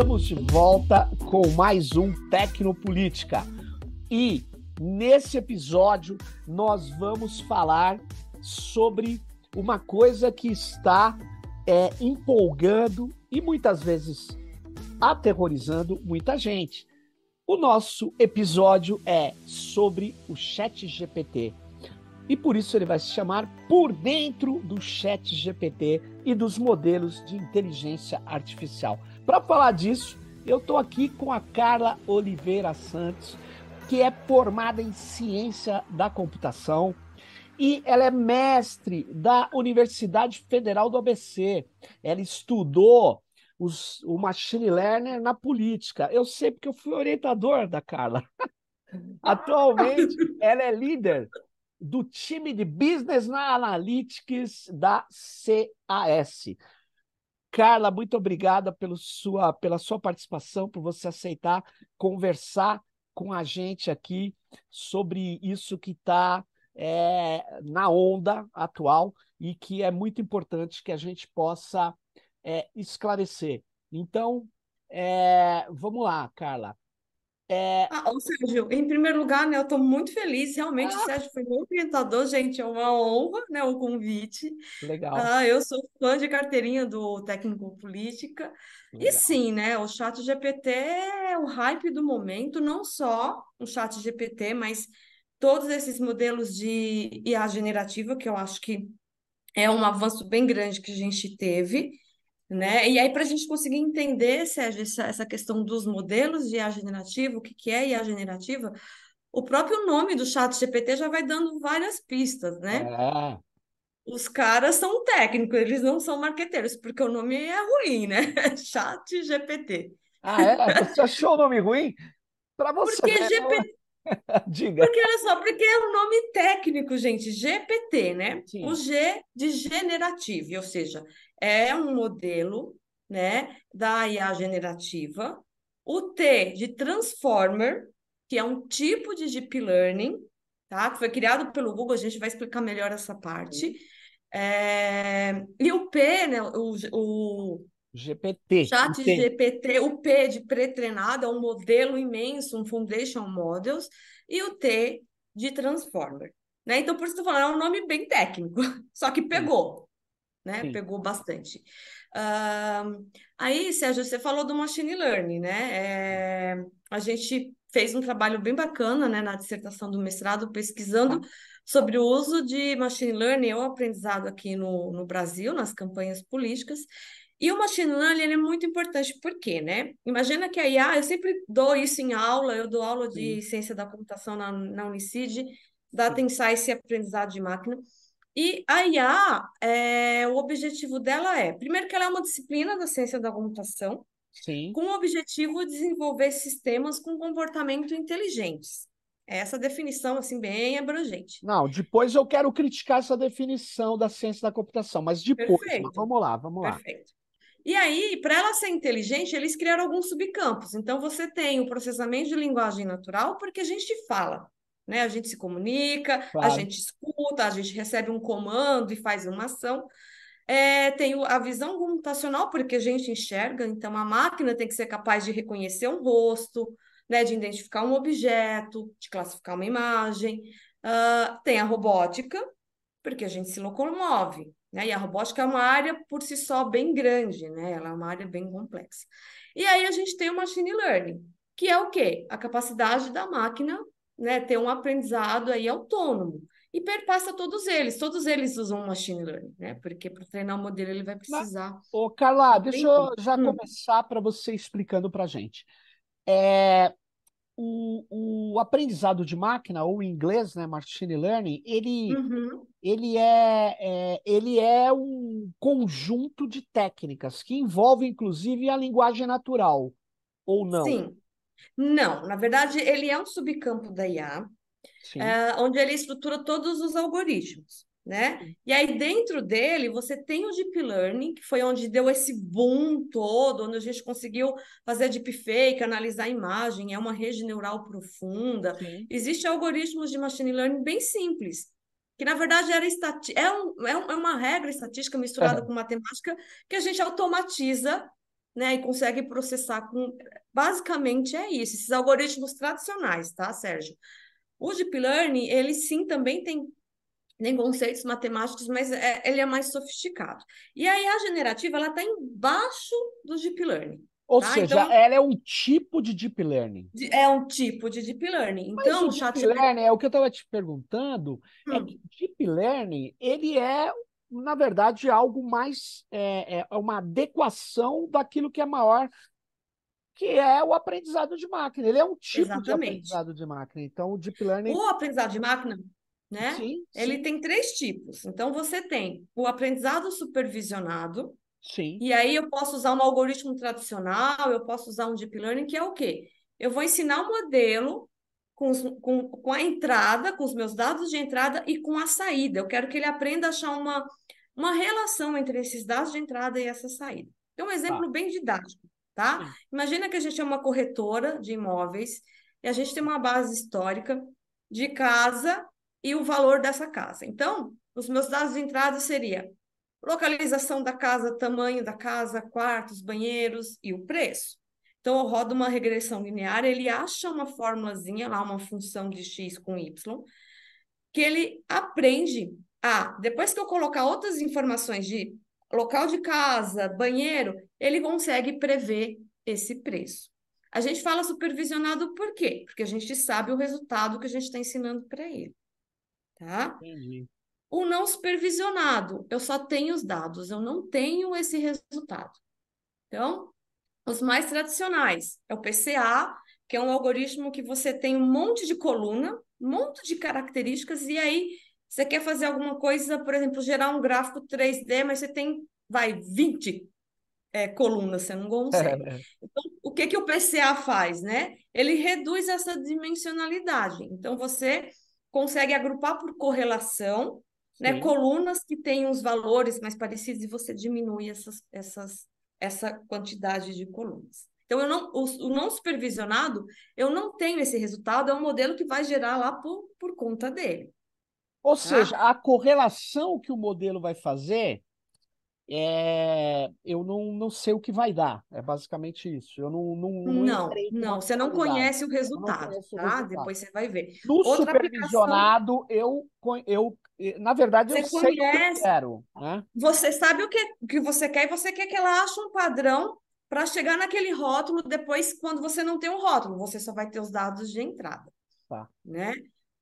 Estamos de volta com mais um Tecnopolítica. E nesse episódio nós vamos falar sobre uma coisa que está empolgando e muitas vezes aterrorizando muita gente. O nosso episódio é sobre o ChatGPT. E por isso ele vai se chamar Por Dentro do ChatGPT e dos modelos de inteligência artificial. Para falar disso, eu estou aqui com a Carla Oliveira Santos, que é formada em Ciência da Computação e ela é mestre da Universidade Federal do ABC. Ela estudou o Machine Learning na política. Eu sei porque eu fui orientador da Carla. Atualmente, ela é líder do time de Business Analytics da CAS. Carla, muito obrigada pela sua participação, por você aceitar conversar com a gente aqui sobre isso que está na onda atual e que é muito importante que a gente possa esclarecer. Então, vamos lá, Carla. Ô Sérgio, em primeiro lugar, né, eu estou muito feliz. Realmente, o Ah, Sérgio foi meu orientador, gente, é uma honra, né, o convite. legal, Eu sou fã de carteirinha do Técnico Política. E legal. sim, né, o chat GPT é o hype do momento, não só o chat GPT, mas todos esses modelos de IA generativa, que eu acho que é um avanço bem grande que a gente teve, né? E aí, para a gente conseguir entender, Sérgio, essa questão dos modelos de IA generativa, o que que é IA generativa, o próprio nome do chat GPT já vai dando várias pistas, né? É. Os caras são técnicos, eles não são marqueteiros, porque o nome é ruim, né? Chat GPT. Ah, é? Você achou o nome ruim? Para você Porque ver, né? GPT, Diga. porque olha só, porque é um nome técnico, gente, GPT, né? O Sim, G de generativo, ou seja, é um modelo, né, da IA generativa. O T de transformer, que é um tipo de deep learning, tá? Que foi criado pelo Google, a gente vai explicar melhor essa parte. sim. E o P, né, o GPT. Chat Entende? GPT, o P de pré-treinado é um modelo imenso, um foundation models, e o T de transformer, né? Então, por isso que eu tô falando, é um nome bem técnico, só que Sim, pegou, né? sim. Pegou bastante. Aí, Sérgio, você falou do machine learning, né? A gente fez um trabalho bem bacana, né, na dissertação do mestrado, pesquisando sobre o uso de machine learning e o aprendizado aqui no Brasil, nas campanhas políticas. E o machine learning ele é muito importante, por quê, né? Imagina que a IA, eu sempre dou isso em aula, eu dou aula Sim, de ciência da computação na Unicid, Data sim, Insights e aprendizado de máquina. E a IA, o objetivo dela é, primeiro que ela é uma disciplina da ciência da computação, sim. com o objetivo de desenvolver sistemas com comportamento inteligentes. Essa definição, assim, bem abrangente. Não, depois eu quero criticar essa definição da ciência da computação, mas depois, mas Perfeito, vamos lá, vamos lá. perfeito. E aí, para ela ser inteligente, eles criaram alguns subcampos. Então, você tem o processamento de linguagem natural, porque a gente fala, né? A gente se comunica, a Claro, gente escuta, a gente recebe um comando e faz uma ação. Tem a visão computacional, porque a gente enxerga, então a máquina tem que ser capaz de reconhecer um rosto, né? De identificar um objeto, de classificar uma imagem. Tem a robótica, porque a gente se locomove, né? E a robótica é uma área por si só bem grande, né? Ela é uma área bem complexa. E aí a gente tem o machine learning, que é o quê? A capacidade da máquina, né, ter um aprendizado aí autônomo. E perpassa todos eles usam machine learning, né? Porque para treinar o modelo ele vai mas, precisar ô, Carla, deixa aprender. eu já Hum. começar para você explicando para a gente. É, o aprendizado de máquina, ou em inglês, né, machine learning, Uhum. ele é um conjunto de técnicas que envolve, inclusive, a linguagem natural, ou não? Sim. Não, na verdade, ele é um subcampo da IA, Sim, onde ele estrutura todos os algoritmos, né? sim, E aí dentro dele você tem o Deep Learning, que foi onde deu esse boom todo, onde a gente conseguiu fazer deepfake, analisar a imagem, é uma rede neural profunda. sim. Existem algoritmos de machine learning bem simples, que na verdade é uma regra estatística misturada com matemática que a gente automatiza né, e consegue processar com... Basicamente é isso, esses algoritmos tradicionais, tá, Sérgio? O Deep Learning, ele sim também tem conceitos matemáticos, mas ele é mais sofisticado. E aí a generativa, ela está embaixo do Deep Learning, Ou tá? seja, Então, ela é um tipo de deep learning. é um tipo de Deep Learning. Mas Então, o o deep ChatGPT... learning, é o que eu estava te perguntando, é que deep learning, ele é, na verdade, algo mais, é uma adequação daquilo que é maior, que é o aprendizado de máquina. Ele é um tipo de Exatamente. aprendizado de máquina. Então, o deep learning, O aprendizado de máquina, né? sim, Ele sim, tem três tipos. Então, você tem o aprendizado supervisionado, sim. e aí eu posso usar um algoritmo tradicional, eu posso usar um deep learning, que é o quê? Eu vou ensinar o modelo com a entrada, com os meus dados de entrada e com a saída. Eu quero que ele aprenda a achar uma relação entre esses dados de entrada e essa saída. Então, um Tá, exemplo bem didático, tá? sim. Imagina que a gente é uma corretora de imóveis e a gente tem uma base histórica de casa e o valor dessa casa. Então, os meus dados de entrada seria localização da casa, tamanho da casa, quartos, banheiros e o preço. Então, eu rodo uma regressão linear, ele acha uma formulazinha lá, uma função de x com y, que ele aprende depois que eu colocar outras informações de local de casa, banheiro, ele consegue prever esse preço. A gente fala supervisionado por quê? Porque a gente sabe o resultado que a gente está ensinando para ele, tá? Entendi. O não supervisionado, eu só tenho os dados, eu não tenho esse resultado. Então, os mais tradicionais é o PCA, que é um algoritmo que você tem um monte de coluna, um monte de características, e aí você quer fazer alguma coisa, por exemplo, gerar um gráfico 3D, mas você tem, 20 colunas, você não consegue. Então, o que que o PCA faz, né? Ele reduz essa dimensionalidade. Então, você consegue agrupar por correlação, né, Sim. colunas que têm uns valores mais parecidos e você diminui essa quantidade de colunas. Então, o não supervisionado, eu não tenho esse resultado, é um modelo que vai gerar lá por conta dele, Ou seja, tá? a correlação que o modelo vai fazer, eu não sei o que vai dar. É basicamente isso. Eu não Não, entrei com uma não, você não finalidade. conhece o Eu não resultado, conheço o tá? resultado. Depois você vai ver. No Outra aplicação, supervisionado, na verdade, eu você sei o que eu conhece, quero, né? você sabe o que você quer e você quer que ela ache um padrão para chegar naquele rótulo depois, quando você não tem o rótulo, você só vai ter os dados de entrada, Tá, né?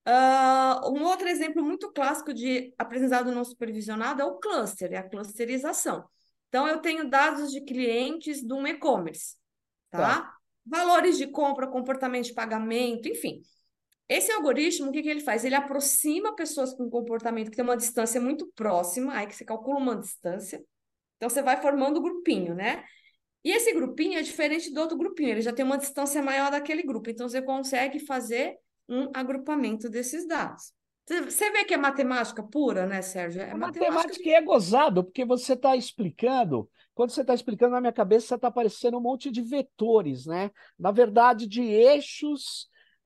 Um outro exemplo muito clássico de aprendizado não supervisionado é o cluster, é a clusterização. Então, eu tenho dados de clientes de um e-commerce, certo. tá? Valores de compra, comportamento de pagamento, enfim. Esse algoritmo, o que que ele faz? Ele aproxima pessoas com comportamento que tem uma distância muito próxima, aí que você calcula uma distância. Então, você vai formando o grupinho, né? E esse grupinho é diferente do outro grupinho, ele já tem uma distância maior daquele grupo. Então, você consegue fazer um agrupamento desses dados. Você vê que é matemática pura, né, Sérgio? É A matemática matemática de... é gozado, porque você está explicando, quando você está explicando na minha cabeça, está aparecendo um monte de vetores, né? Na verdade, de eixos,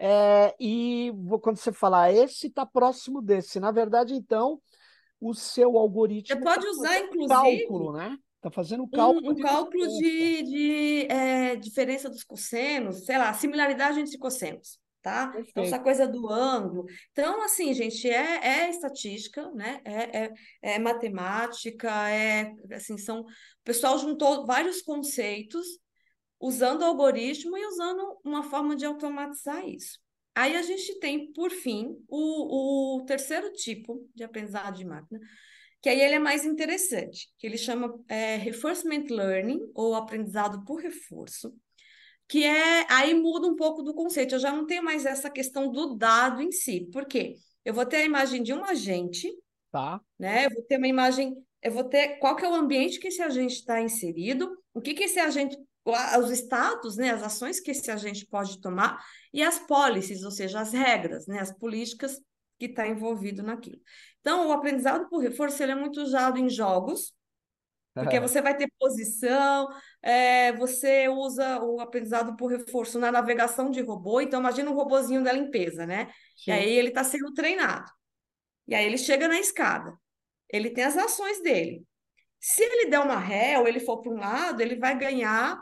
quando você falar esse está próximo desse. Na verdade, então, o seu Você algoritmo está pode usar, fazendo cálculo, inclusive, né? Está fazendo cálculo um de cálculo distância. de diferença dos cossenos, sei lá, similaridade entre cossenos, tá? Então, essa Perfeito. coisa do ângulo. Então, assim, gente, é estatística, né? É matemática, assim, o pessoal juntou vários conceitos usando algoritmo e usando uma forma de automatizar isso. Aí a gente tem, por fim, o terceiro tipo de aprendizado de máquina, que aí ele é mais interessante, que ele chama Reinforcement Learning, ou aprendizado por reforço, que aí muda um pouco do conceito, eu já não tenho mais essa questão do dado em si, por quê? Eu vou ter a imagem de um agente, Tá, né? Eu vou ter uma imagem, eu vou ter qual que é o ambiente que esse agente está inserido, o que que esse agente, os status, né? As ações que esse agente pode tomar e as policies, ou seja, as regras, né? As políticas que está envolvido naquilo. Então, o aprendizado por reforço ele é muito usado em jogos, porque você vai ter posição, você usa o aprendizado por reforço na navegação de robô. Então, imagina um robozinho da limpeza, né? E aí sim. ele está sendo treinado. E aí ele chega na escada. Ele tem as ações dele. Se ele der uma ré ou ele for para um lado, ele vai ganhar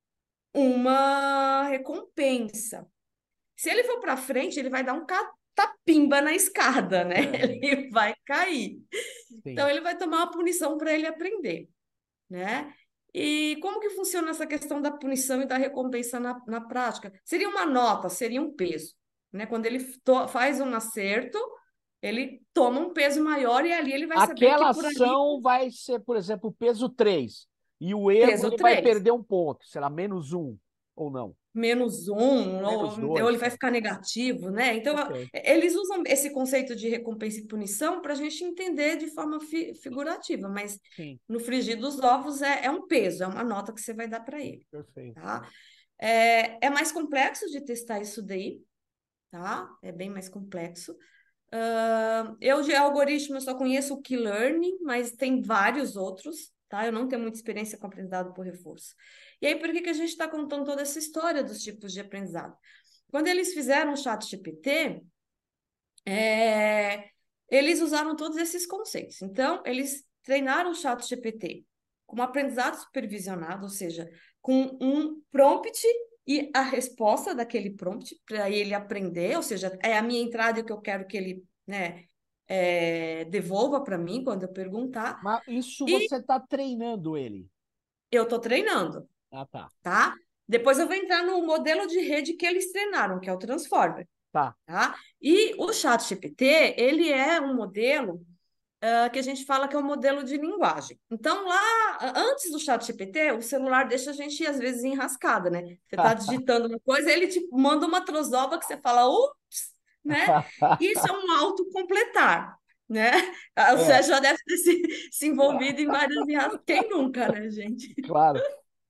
uma recompensa. Se ele for para frente, ele vai dar um catapimba na escada, né? É, Ele vai cair. Então, sim. ele vai tomar uma punição para ele aprender, né? E como que funciona essa questão da punição e da recompensa na prática? Seria uma nota, seria um peso, né? Quando ele faz um acerto, ele toma um peso maior e ali ele vai saber que Aquela por ali, ação vai ser, por exemplo, peso 3. E o erro peso ele vai 3. perder um ponto. Será -1 ou não? -1, ou ele -2. vai ficar negativo, né? Então, Ok, eles usam esse conceito de recompensa e punição para a gente entender de forma figurativa, mas sim, no frigir dos ovos é um peso, é uma nota que você vai dar para ele, perfeito. tá? É mais complexo de testar isso daí, tá? É bem mais complexo. Eu de algoritmo eu só conheço o Key-Learning, mas tem vários outros, tá? Eu não tenho muita experiência com aprendizado por reforço. E aí, por que que a gente está contando toda essa história dos tipos de aprendizado? Quando eles fizeram o ChatGPT, é, eles usaram todos esses conceitos. Então, eles treinaram o ChatGPT com um aprendizado supervisionado, ou seja, com um prompt e a resposta daquele prompt para ele aprender, ou seja, é a minha entrada e o que eu quero que ele, né, devolva para mim quando eu perguntar. Mas isso E você está treinando ele. eu estou treinando, Ah, tá. tá? Depois eu vou entrar no modelo de rede que eles treinaram, que é o Transformer. Tá. Tá? E o ChatGPT, ele é um modelo que a gente fala que é um modelo de linguagem. Então, lá, antes do ChatGPT, o celular deixa a gente, às vezes, enrascada, né? Você está digitando uma coisa, ele te manda uma trozoba que você fala, ups, né? Isso é um autocompletar, né? Você É, já deve ter se envolvido em várias enrascadas. Quem nunca, né, gente? claro.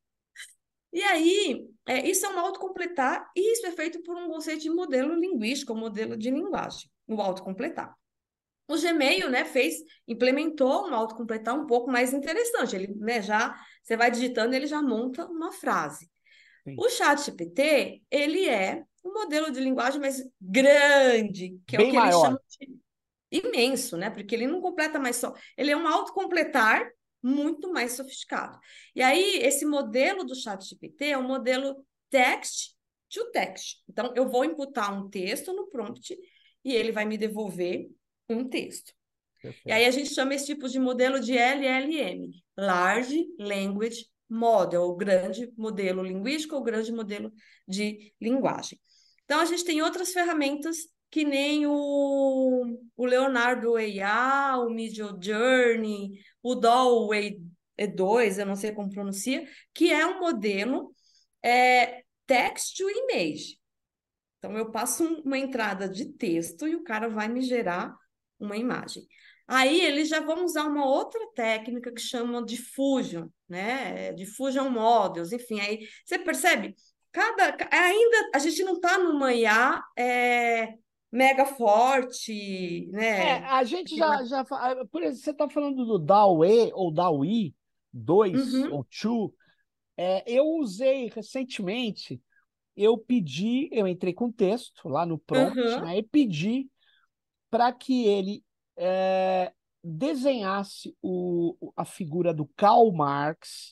E aí, isso é um autocompletar, e isso é feito por um conceito de modelo linguístico, um modelo de linguagem, o autocompletar. O Gmail, né, implementou um autocompletar um pouco mais interessante. Ele, né, você vai digitando, ele já monta uma frase. Sim. O ChatGPT, ele é um modelo de linguagem mais grande, que é o Bem que eles maior. chamam de imenso, né? Porque ele não completa mais só, ele é um autocompletar muito mais sofisticado. E aí, esse modelo do ChatGPT é um modelo text to text. Então, eu vou imputar um texto no prompt e ele vai me devolver um texto. E aí Perfeito. a gente chama esse tipo de modelo de LLM, Large Language Model, o grande modelo linguístico, o grande modelo de linguagem. Então, a gente tem outras ferramentas que nem o Leonardo AI, o Midjourney, o DALL-E 2, eu não sei como pronuncia, que é um modelo text to image. Então, eu passo uma entrada de texto e o cara vai me gerar uma imagem. Aí, eles já vão usar uma outra técnica que chama de Diffusion, né? Diffusion Models, enfim, aí você percebe? Ainda a gente não está numa IA mega forte, É, né? a gente por exemplo, você está falando do DAW-E ou DAW-I 2 Uhum, ou 2. Eu usei recentemente, eu entrei com texto lá no prompt, uhum. né, e pedi para que ele desenhasse a figura do Karl Marx,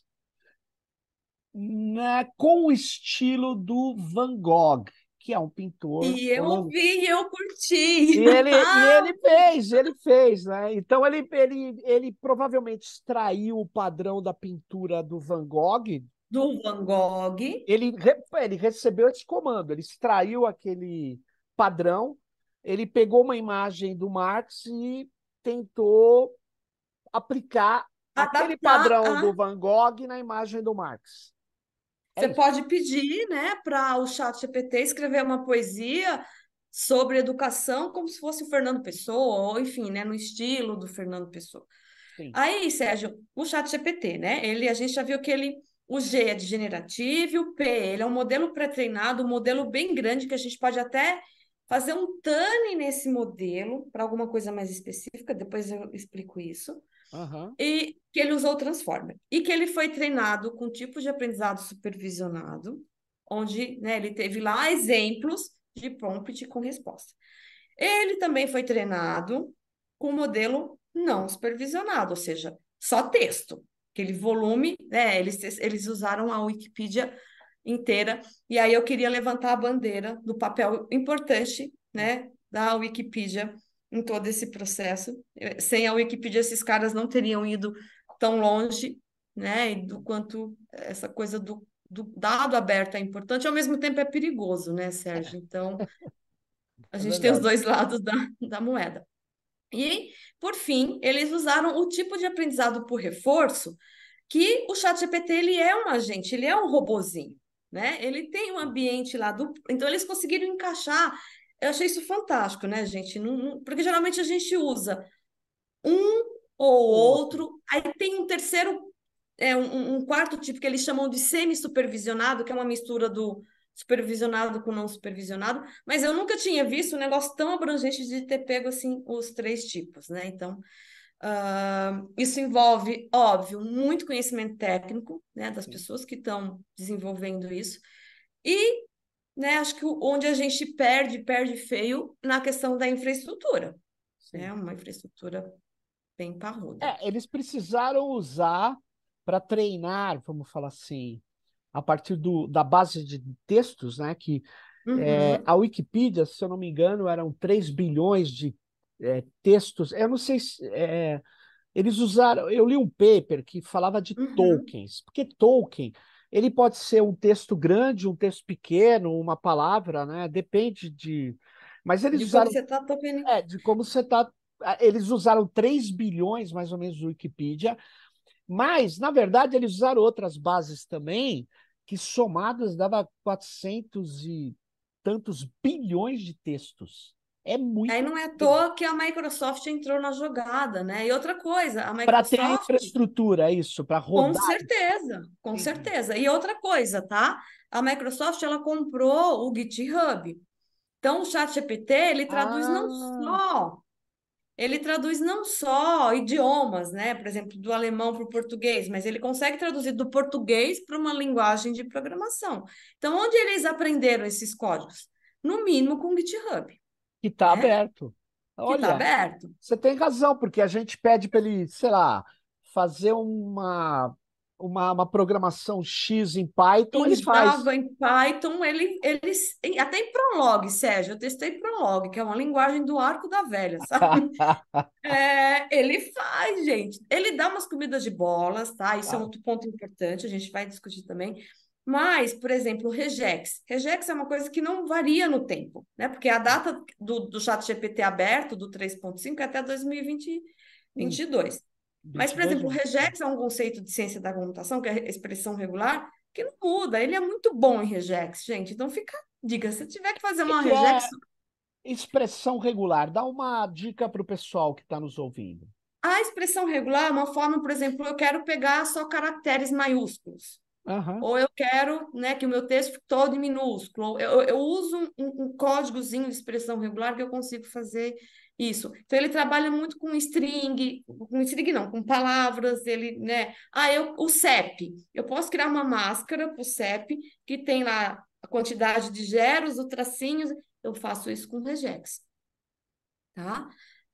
né, com o estilo do Van Gogh, que é um pintor E eu holandês. ouvi e eu E curti. ele, e ele fez, né? Então ele provavelmente extraiu o padrão da pintura do Van Gogh. Do Van Gogh. Ele recebeu esse comando, ele extraiu aquele padrão, ele pegou uma imagem do Marx e tentou aplicar aquele Adaptar padrão a do Van Gogh na imagem do Marx. É Você isso. pode pedir, né, para o chat GPT escrever uma poesia sobre educação como se fosse o Fernando Pessoa, ou enfim, né, no estilo do Fernando Pessoa. Sim. Aí, Sérgio, o chat GPT, né, a gente já viu que o G é de generativo e o P, ele é um modelo pré-treinado, um modelo bem grande que a gente pode até fazer um tuning nesse modelo para alguma coisa mais específica, depois eu explico isso Aham. e que ele usou o Transformer. E que ele foi treinado com tipo de aprendizado supervisionado, onde, né, ele teve lá exemplos de prompt com resposta. Ele também foi treinado com modelo não supervisionado, ou seja, só texto, aquele volume, né? Eles usaram a Wikipedia inteira, e aí eu queria levantar a bandeira do papel importante, né, da Wikipedia em todo esse processo. Sem a Wikipedia, esses caras não teriam ido tão longe, né, e do quanto essa coisa do dado aberto é importante, ao mesmo tempo é perigoso, né, Sérgio? Então, a É gente tem os verdade. dois lados da moeda. E, por fim, eles usaram o tipo de aprendizado por reforço que o ChatGPT ele é um agente, ele é um robozinho, né? Ele tem um ambiente lá do, então eles conseguiram encaixar. Eu achei isso fantástico, né, gente? Porque geralmente a gente usa um ou Outro. outro, aí tem um terceiro, um quarto tipo que eles chamam de semi-supervisionado, que é uma mistura do supervisionado com não supervisionado, mas eu nunca tinha visto um negócio tão abrangente de ter pego assim os três tipos, né? Então, isso envolve, óbvio, muito conhecimento técnico, né, das Sim, pessoas que estão desenvolvendo isso, e, né, acho que onde a gente perde feio na questão da infraestrutura, né, sim. uma infraestrutura bem parruda. Eles precisaram usar para treinar, vamos falar assim, a partir da base de textos, né? Que Uhum, a Wikipedia, se eu não me engano, eram 3 bilhões de textos. Eu não sei se. Eles usaram. Eu li um paper que falava de uhum. tokens, porque token. Ele pode ser um texto grande, um texto pequeno, uma palavra, né? Depende de. Mas eles De como usaram você está tocando. de como você está. Eles usaram 3 bilhões, mais ou menos, do Wikipedia, mas, na verdade, eles usaram outras bases também, que somadas dava 400 e tantos bilhões de textos. É Aí muita não é à coisa. toa que a Microsoft entrou na jogada, né? E outra coisa, a Para ter a Microsoft, infraestrutura, isso, para com rodar. certeza, com Entendi. certeza. E outra coisa, tá? A Microsoft, ela comprou o GitHub. Então, o ChatGPT, Ah, ele traduz não só idiomas, né? Por exemplo, do alemão para o português, mas ele consegue traduzir do português para uma linguagem de programação. Então, onde eles aprenderam esses códigos? No mínimo com o GitHub, que está né? aberto. Que está Olha, aberto. você tem razão, porque a gente pede para ele, sei lá, fazer uma programação X em Python, ele Em faz. Java, em Python, até em Prolog, Sérgio, eu testei Prolog, que é uma linguagem do arco da velha, sabe? Ele faz, gente. Ele dá umas comidas de bolas, tá? Isso é um Claro. outro ponto importante, a gente vai discutir também. Mas, por exemplo, o regex. Regex é uma coisa que não varia no tempo, né? Porque a data do ChatGPT aberto, do 3.5, é até 2022. Mas, por 22 exemplo, o ou 25. regex é um conceito de ciência da computação, que é expressão regular, que não muda. Ele é muito bom em regex, gente. Então, fica a dica. Se tiver que fazer O uma que regex, é expressão regular? Dá uma dica para o pessoal que está nos ouvindo. a expressão regular é uma forma, por exemplo, eu quero pegar só caracteres maiúsculos. Aham, Ou eu quero, né, que o meu texto fique todo em minúsculo. Ou eu uso um códigozinho de expressão regular que eu consigo fazer isso. Então, ele trabalha muito com string não, com palavras, ele, né? O CEP. Eu posso criar uma máscara para o CEP que tem lá a quantidade de zeros, os tracinhos. Eu faço isso com regex, tá?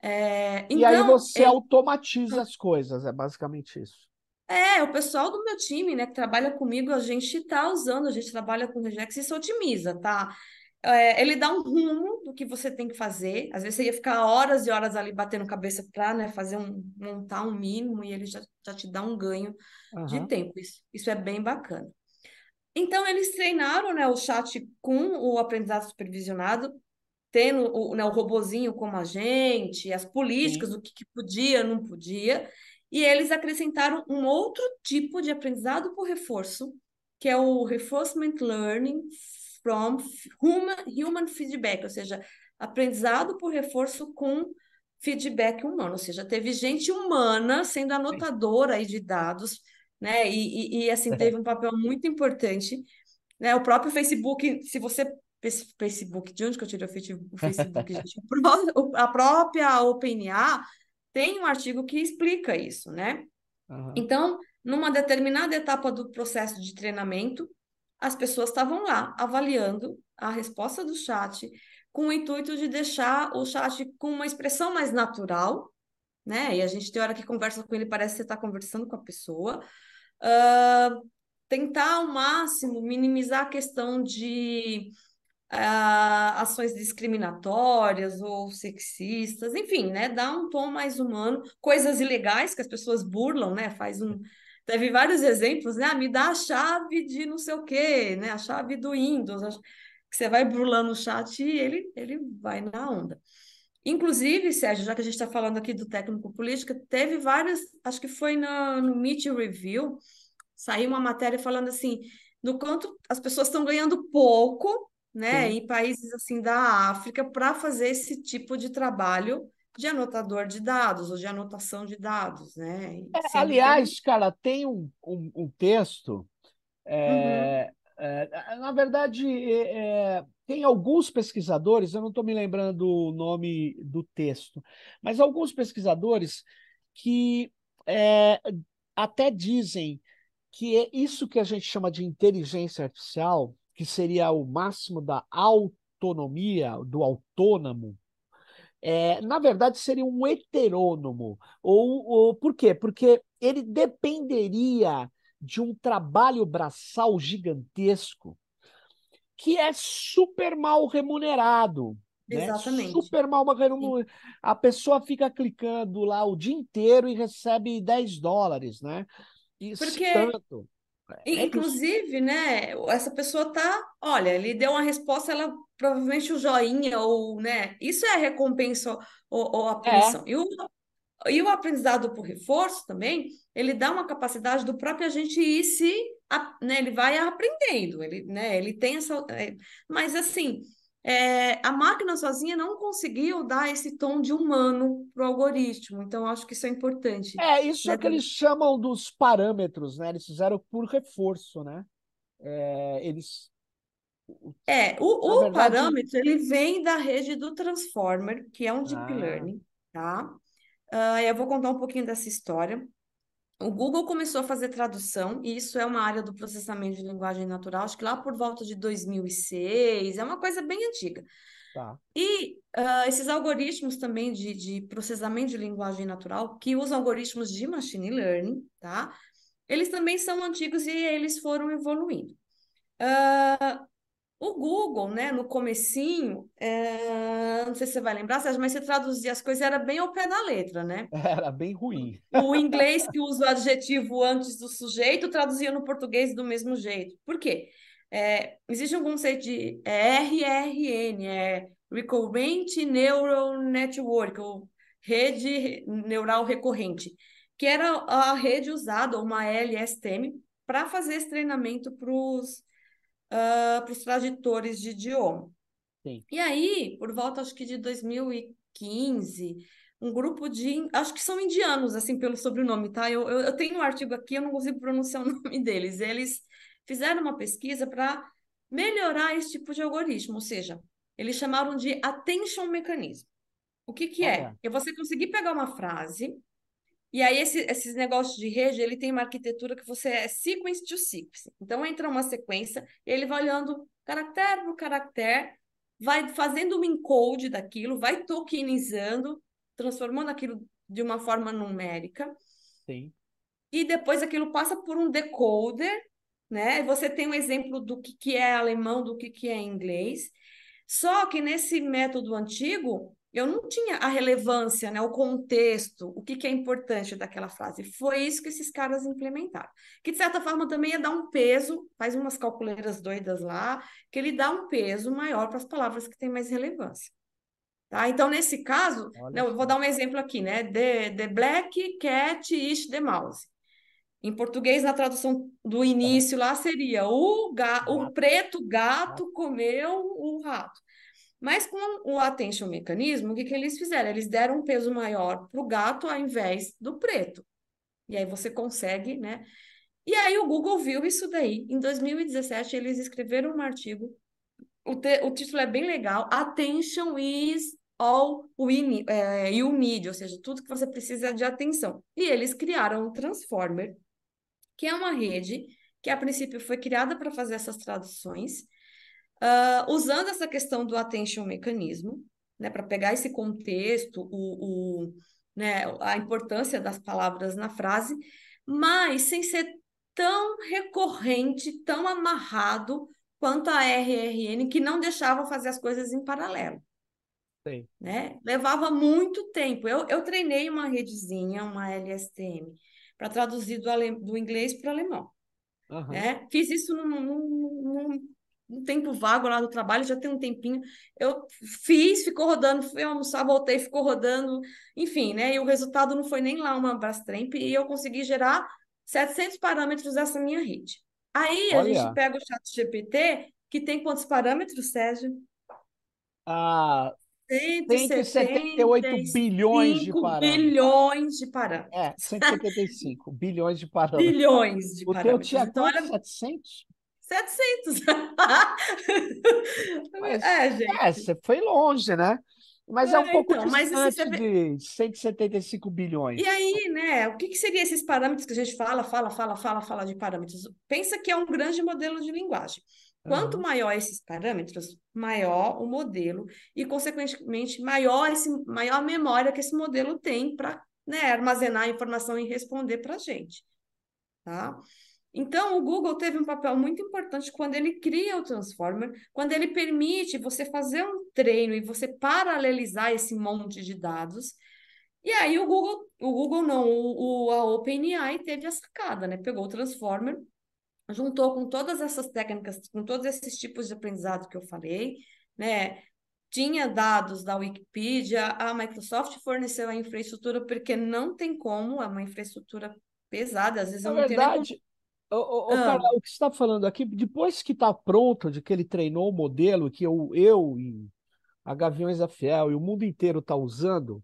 e aí Então, você automatiza as coisas, é basicamente isso. o pessoal do meu time, né, que trabalha comigo, a gente está usando, a gente trabalha com regex e se otimiza, tá? Ele dá um rumo do que você tem que fazer. Às vezes você ia ficar horas e horas ali batendo cabeça para, né, montar um mínimo e ele já te dá um ganho de Aham, tempo. Isso é bem bacana. Então, eles treinaram, né, o chat com o aprendizado supervisionado, tendo o robozinho como agente, as políticas, sim. o que podia, não podia, e eles acrescentaram um outro tipo de aprendizado por reforço, que é o Reinforcement Learning from Human Feedback, ou seja, aprendizado por reforço com feedback humano, ou seja, teve gente humana sendo Sim. anotadora aí de dados, né? Assim, teve um papel muito importante, né? O próprio Facebook, se você Facebook, de onde que eu tirei o Facebook, gente? A própria OpenAI tem um artigo que explica isso, né? Aham, Então, numa determinada etapa do processo de treinamento, as pessoas estavam lá avaliando a resposta do chat com o intuito de deixar o chat com uma expressão mais natural, né? E a gente tem hora que conversa com ele, parece que você está conversando com a pessoa. Ah, tentar ao máximo minimizar a questão de ações discriminatórias ou sexistas, enfim, né? Dar um tom mais humano, coisas ilegais que as pessoas burlam, né? Teve vários exemplos, né? Me dá a chave de não sei o quê, né? A chave do Windows, que você vai burlando o chat e ele vai na onda. Inclusive, Sérgio, já que a gente está falando aqui do técnico política, teve várias, acho que foi no Meet Review, saiu uma matéria falando assim, do quanto as pessoas estão ganhando pouco, né, Sim. em países assim da África para fazer esse tipo de trabalho de anotador de dados ou de anotação de dados, né? E sendo que é um. Aliás, cara, tem um texto. Uhum. Na verdade, tem alguns pesquisadores, eu não estou me lembrando o nome do texto, mas alguns pesquisadores que é, até dizem que é isso que a gente chama de inteligência artificial, que seria o máximo da autonomia, do autônomo, na verdade seria um heterônomo. Por quê? Porque ele dependeria de um trabalho braçal gigantesco que é super mal remunerado, né? Exatamente. Super mal Sim. remunerado. A pessoa fica clicando lá o dia inteiro e recebe US$ 10, né? E se Porque tanto. É isso. Inclusive, né, essa pessoa tá, olha, ele deu uma resposta, ela provavelmente o joinha ou, né, isso é a recompensa ou a É, punição. E o aprendizado por reforço também, ele dá uma capacidade do próprio agente ir né, ele vai aprendendo, ele, né, ele tem essa, mas assim, a máquina sozinha não conseguiu dar esse tom de humano para o algoritmo, então acho que isso é importante, isso é né? o que eles chamam dos parâmetros, né? Eles fizeram por reforço, né? Eles, na O verdade, parâmetro ele vem da rede do Transformer, que é um deep ah, learning, tá? Eu vou contar um pouquinho dessa história. O Google começou a fazer tradução, e isso é uma área do processamento de linguagem natural, acho que lá por volta de 2006, é uma coisa bem antiga. tá. E esses algoritmos também de processamento de linguagem natural, que usam algoritmos de machine learning, tá? Eles também são antigos e eles foram evoluindo. O Google, né, no comecinho, não sei se você vai lembrar, Sérgio, mas você traduzia as coisas, era bem ao pé da letra, né? Era bem ruim. O inglês que usa o adjetivo antes do sujeito traduzia no português do mesmo jeito. Por quê? Existe um conceito de RRN, Recurrent Neural Network, ou rede neural recorrente, que era a rede usada, uma LSTM, para fazer esse treinamento para os tradutores de idioma. Sim. E aí, por volta, acho que de 2015, um grupo acho que são indianos, assim, pelo sobrenome, tá? Eu tenho um artigo aqui, eu não consigo pronunciar o nome deles. Eles fizeram uma pesquisa para melhorar esse tipo de algoritmo, ou seja, eles chamaram de attention mechanism. O que que é? Olha, É você conseguir pegar uma frase e aí, esses negócios de rede, ele tem uma arquitetura que você é sequence to sequence. Então, entra uma sequência, e ele vai olhando caractere por caractere, vai fazendo um encode daquilo, vai tokenizando, transformando aquilo de uma forma numérica, sim. e depois aquilo passa por um decoder, né? Você tem um exemplo do que é alemão, do que é inglês. Só que nesse método antigo, eu não tinha a relevância, né, o contexto, o que é importante daquela frase. Foi isso que esses caras implementaram. Que, de certa forma, também é dar um peso, faz umas calculeiras doidas lá, que ele dá um peso maior para as palavras que têm mais relevância. Tá? Então, nesse caso, né, Olha eu vou só. dar um exemplo aqui, né? The black cat eat the mouse. Em português, na tradução do início lá, seria o Gato, preto gato. gato comeu o rato. Mas com o attention mecanismo, o que eles fizeram? Eles deram um peso maior para o gato ao invés do preto. E aí você consegue, né? E aí o Google viu isso daí. Em 2017, eles escreveram um artigo. O título é bem legal. Attention is all you need, ou seja, tudo que você precisa é de atenção. E eles criaram um Transformer, que é uma rede que a princípio foi criada para fazer essas traduções, usando essa questão do attention mecanismo, né, para pegar esse contexto, né, a importância das palavras na frase, mas sem ser tão recorrente, tão amarrado quanto a RRN, que não deixava fazer as coisas em paralelo, Sei. né? Levava muito tempo. Eu treinei uma redezinha, uma LSTM, para traduzir do inglês para o alemão, Aham. né? Fiz isso num tempo vago lá no trabalho, já tem um tempinho. Eu fiz, ficou rodando, fui almoçar, voltei, ficou rodando, enfim, né? E o resultado não foi nem lá uma Brastemp, e eu consegui gerar 700 parâmetros dessa minha rede. Aí a gente Olha, pega o chat GPT, que tem quantos parâmetros, Sérgio? a cento e 178 setenta e bilhões de cinco parâmetros. bilhões de É, parâmetros. 175 bilhões de parâmetros. Bilhões de O teu parâmetros. tinha Então, quantos? olha, 700? 700. Mas, É, gente. você foi longe, né? Mas é um pouco Então, mas assim, você distante vê. de 175 E bilhões. aí, né? O que que seriam esses parâmetros que a gente fala de parâmetros? Pensa que é um grande modelo de linguagem. Quanto Aham. maior esses parâmetros, maior o modelo e, consequentemente, maior a memória que esse modelo tem para, né, armazenar a informação e responder para a gente, tá? Então, o Google teve um papel muito importante quando ele cria o Transformer, quando ele permite você fazer um treino e você paralelizar esse monte de dados. E aí o Google não, a OpenAI teve a sacada, né? Pegou o Transformer, juntou com todas essas técnicas, com todos esses tipos de aprendizado que eu falei, né? Tinha dados da Wikipedia, a Microsoft forneceu a infraestrutura, porque não tem como, é uma infraestrutura pesada, às vezes Na eu não tenho nem como. verdade, Carla, Ah, o que você está falando aqui, depois que está pronto, de que ele treinou o modelo, que eu e a Gaviões da Fiel e o mundo inteiro está usando,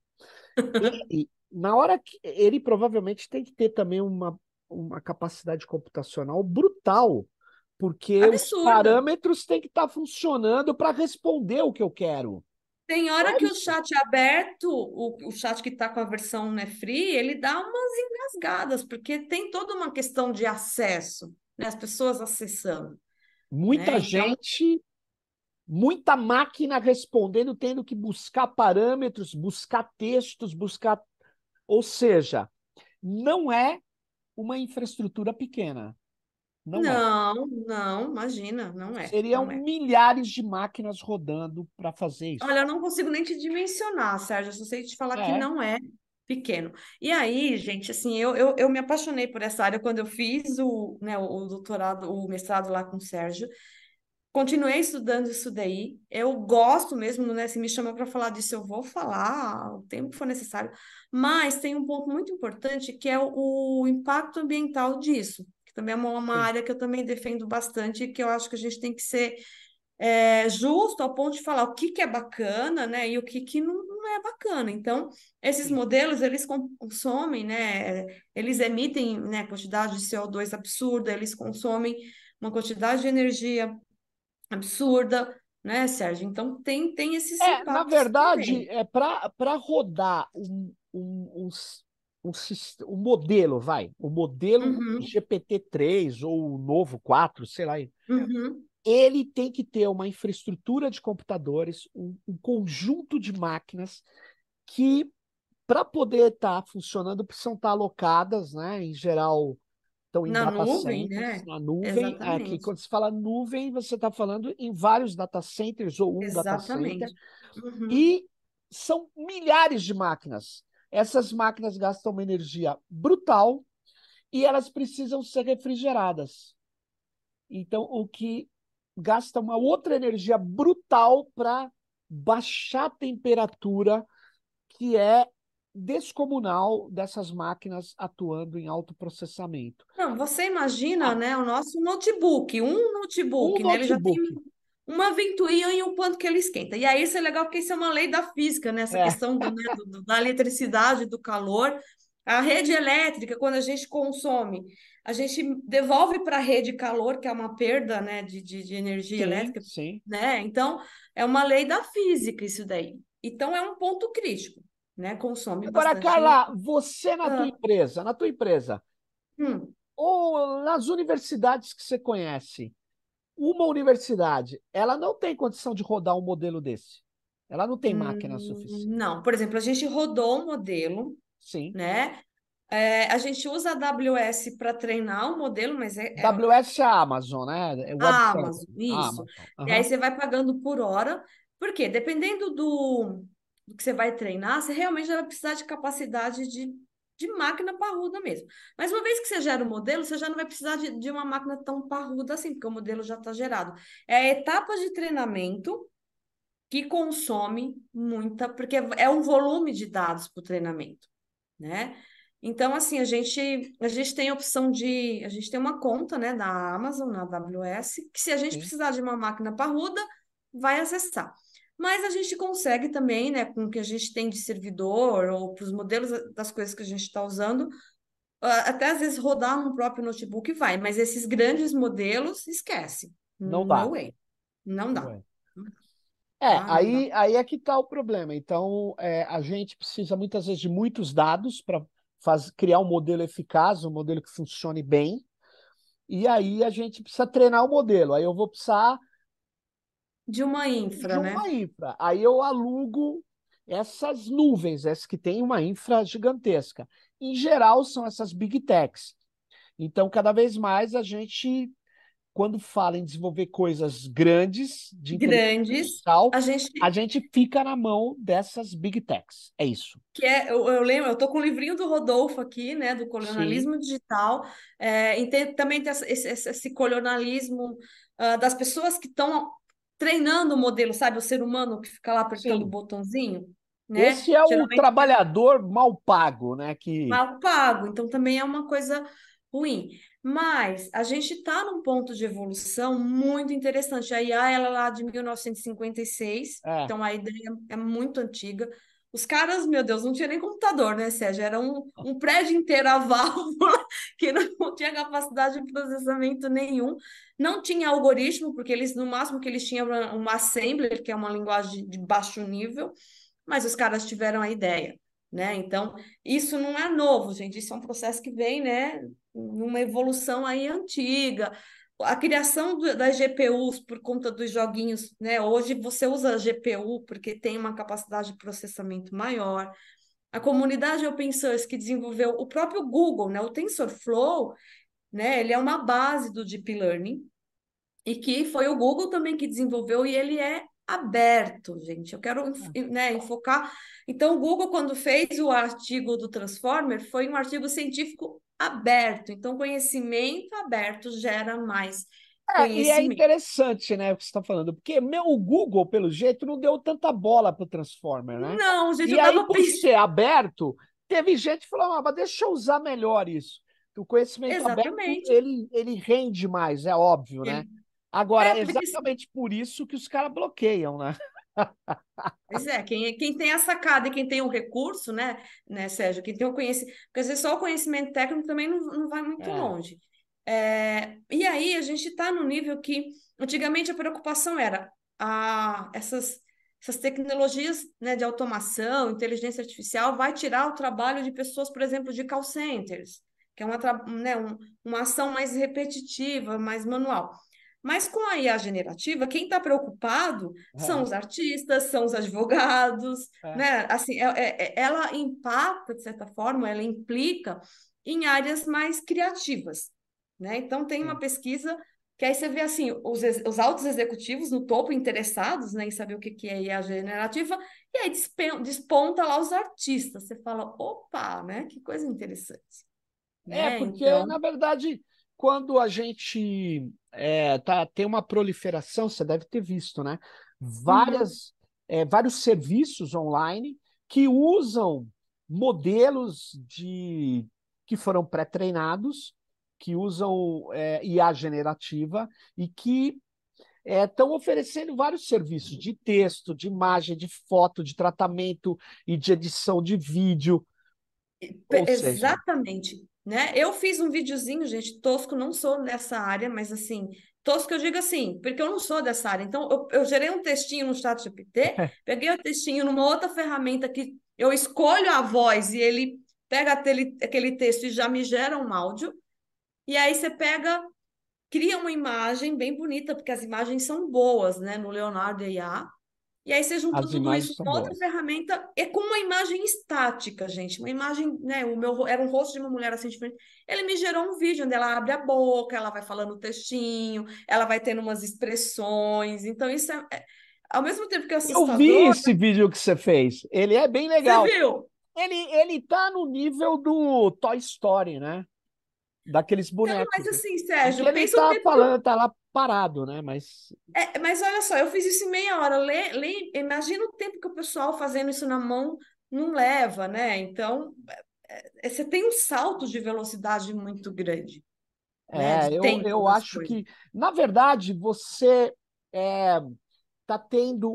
na hora que ele provavelmente tem que ter também uma capacidade computacional brutal, porque os absurda. parâmetros têm que estar funcionando para responder o que eu quero. Tem hora Olha que o isso. chat aberto, o chat que está com a versão, né, free, ele dá umas engasgadas, porque tem toda uma questão de acesso, né, as pessoas acessando, né? Muita Então, gente, muita máquina respondendo, tendo que buscar parâmetros, buscar textos, buscar. Ou seja, não é uma infraestrutura pequena. Não é. não, imagina, não é, Seriam não é. milhares de máquinas rodando para fazer isso. Olha, eu não consigo nem te dimensionar, Sérgio, eu só sei te falar que É, não é pequeno. E aí, gente, assim, eu me apaixonei por essa área quando eu fiz o doutorado, o mestrado lá com o Sérgio. Continuei estudando isso daí. Eu gosto mesmo, né? Se me chama para falar disso, eu vou falar o tempo que for necessário. Mas tem um ponto muito importante que é o impacto ambiental disso, que também é uma sim. área que eu também defendo bastante, e que eu acho que a gente tem que ser justo ao ponto de falar o que que é bacana, né? E o que que não é bacana. Então, esses Sim. modelos, eles consomem, né? Eles emitem, né, quantidade de CO2 absurda, eles consomem uma quantidade de energia absurda, né, Sérgio? Então tem esses Na impactos verdade, também. é para rodar um modelo, vai, o modelo Uhum, GPT-3 ou o novo 4, sei lá, uhum. ele tem que ter uma infraestrutura de computadores, um conjunto de máquinas que, para poder estar funcionando, precisam estar alocadas, né? Em geral, estão em Na data nuvem, centers, né? na nuvem. Aqui, Exatamente, quando se fala nuvem, você está falando em vários data centers ou um data center, exatamente. Uhum. e são milhares de máquinas. Essas máquinas gastam uma energia brutal e elas precisam ser refrigeradas. Então, o que gasta uma outra energia brutal para baixar a temperatura, que é descomunal dessas máquinas atuando em alto processamento. Não, você imagina, Ah, né, o nosso notebook, um um notebook, né, ele já tem notebook. uma ventoinha e o quanto que ele esquenta. E aí isso é legal porque isso é uma lei da física, né, essa É, questão da eletricidade, do calor. A rede elétrica, quando a gente consome, a gente devolve para a rede calor, que é uma perda, né, de energia sim, elétrica, sim. né? Então, é uma lei da física isso daí. Então, é um ponto crítico, né? Consome Agora, bastante. Carla, você Ah, na tua empresa, hum. ou nas universidades que você conhece, uma universidade, ela não tem condição de rodar um modelo desse. Ela não tem máquina suficiente. Não, por exemplo, a gente rodou um modelo, Sim. né? A gente usa a AWS para treinar o modelo, mas AWS é a Amazon, né? É Web a Service. Amazon, A isso. Amazon. E aí Aham. você vai pagando por hora, porque dependendo do que você vai treinar, você realmente vai precisar de capacidade de máquina parruda mesmo. Mas uma vez que você gera o modelo, você já não vai precisar de uma máquina tão parruda assim, porque o modelo já está gerado. É a etapa de treinamento que consome muita, porque é um volume de dados para o treinamento, né? Então, assim, a gente tem a opção a gente tem uma conta, né, da Amazon, na AWS, que se a gente Sim. precisar de uma máquina parruda, vai acessar. Mas a gente consegue também, né, com o que a gente tem de servidor ou para os modelos das coisas que a gente está usando, até às vezes rodar num próprio notebook vai, mas esses grandes modelos, esquece. Não No dá. way. Não Não dá. é. Tá? Não dá. Aí é que está o problema. Então, a gente precisa muitas vezes de muitos dados para criar um modelo eficaz, um modelo que funcione bem. E aí a gente precisa treinar o modelo. Aí eu vou precisar De uma de infra, uma né? infra. Aí eu alugo essas nuvens, essas que têm uma infra gigantesca. Em geral, são essas big techs. Então, cada vez mais a gente, quando fala em desenvolver coisas grandes de inteligência Grandes. artificial, A a gente gente fica na mão dessas big techs. É isso. eu lembro, eu tô com o livrinho do Rodolfo aqui, né, do Sim, colonialismo digital, e também tem esse colonialismo das pessoas que estão treinando o modelo, sabe, o ser humano que fica lá apertando o sim. botãozinho, né, Esse é o geralmente trabalhador mal pago, né? Que mal pago, então também é uma coisa ruim. Mas a gente está num ponto de evolução muito interessante. A IA, ela é lá de 1956, é, então a ideia é muito antiga. Os caras, meu Deus, não tinha nem computador, né, Sérgio? Era um prédio inteiro a válvula, que não tinha capacidade de processamento nenhum. Não tinha algoritmo, porque eles, no máximo que eles tinham era uma assembler, que é uma linguagem de baixo nível, mas os caras tiveram a ideia, né? Então, isso não é novo, gente. Isso é um processo que vem, né, numa evolução aí antiga. A criação das GPUs por conta dos joguinhos, né? Hoje você usa a GPU porque tem uma capacidade de processamento maior. A comunidade open source que desenvolveu o próprio Google, né? O TensorFlow, né? Ele é uma base do Deep Learning e que foi o Google também que desenvolveu e ele é aberto, gente. Eu quero, né, enfocar. Então, o Google, quando fez o artigo do Transformer, foi um artigo científico aberto. Então, conhecimento aberto gera mais e é conhecimento. interessante, né, o que você está falando, porque o Google, pelo jeito, não deu tanta bola para o Transformer, né? Não, gente, E eu aí, estava por pensando. ser aberto, teve gente que falou, mas deixa eu usar melhor isso. O conhecimento aberto, Exatamente. ele rende mais, é óbvio, né? Ele- Agora, é porque exatamente por isso que os caras bloqueiam, né? pois é, quem tem a sacada e quem tem o recurso, né, Sérgio, quem tem o conhecimento, porque às vezes só o conhecimento técnico também não vai muito É, longe. E aí a gente está no nível que antigamente a preocupação era essas tecnologias, né, de automação, inteligência artificial, vai tirar o trabalho de pessoas, por exemplo, de call centers, que é uma ação mais repetitiva, mais manual. Mas com a IA generativa, quem está preocupado são é, os artistas, são os advogados, é. né? Assim, ela impacta, de certa forma, ela implica em áreas mais criativas, né? Então, tem uma Sim. pesquisa que aí você vê, assim, os altos executivos no topo interessados, né, em saber o que que é IA generativa, e aí desponta lá os artistas. Você fala, opa, né? Que coisa interessante, né? Porque, Então, na verdade, quando a gente tem uma proliferação, você deve ter visto, né? uhum, Vários serviços online que usam modelos que foram pré-treinados, que usam IA generativa e que estão oferecendo vários serviços de texto, de imagem, de foto, de tratamento e de edição de vídeo. Ou seja, exatamente, né? Eu fiz um videozinho, gente, tosco, não sou dessa área, mas assim, tosco eu digo assim, porque eu não sou dessa área. Então, eu gerei um textinho no ChatGPT, peguei o textinho numa outra ferramenta que eu escolho a voz e ele pega aquele texto e já me gera um áudio. E aí você pega, cria uma imagem bem bonita, porque as imagens são boas, né, no Leonardo IA. E aí você juntou As tudo isso imagens são com outra boas. ferramenta, é com uma imagem estática, gente. Uma imagem, né? Era um rosto de uma mulher assim diferente. Ele me gerou um vídeo onde ela abre a boca, ela vai falando o textinho, ela vai tendo umas expressões. Então, ao mesmo tempo que é Eu vi assustador, esse vídeo que você fez. Ele é bem você legal. viu? Ele tá no nível do Toy Story, né? Daqueles Então, mas bonecos. assim, Porque Sérgio, ele pensa o tá tempo que eu. falando, tá lá parado, né? Mas Mas olha só, eu fiz isso em meia hora. Imagina o tempo que o pessoal fazendo isso na mão não leva, né? Então, você tem um salto de velocidade muito grande, né? De tempo eu das acho coisas. que, na verdade, você está tendo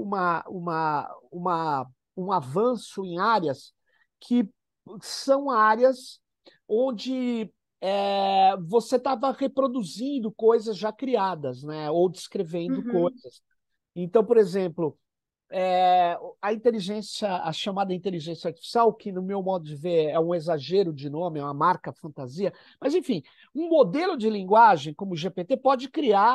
um avanço em áreas que são áreas onde você estava reproduzindo coisas já criadas, né? Ou descrevendo Uhum, coisas. Então, por exemplo, a inteligência, a chamada inteligência artificial, que no meu modo de ver é um exagero de nome, é uma marca fantasia, mas enfim, um modelo de linguagem como o GPT pode criar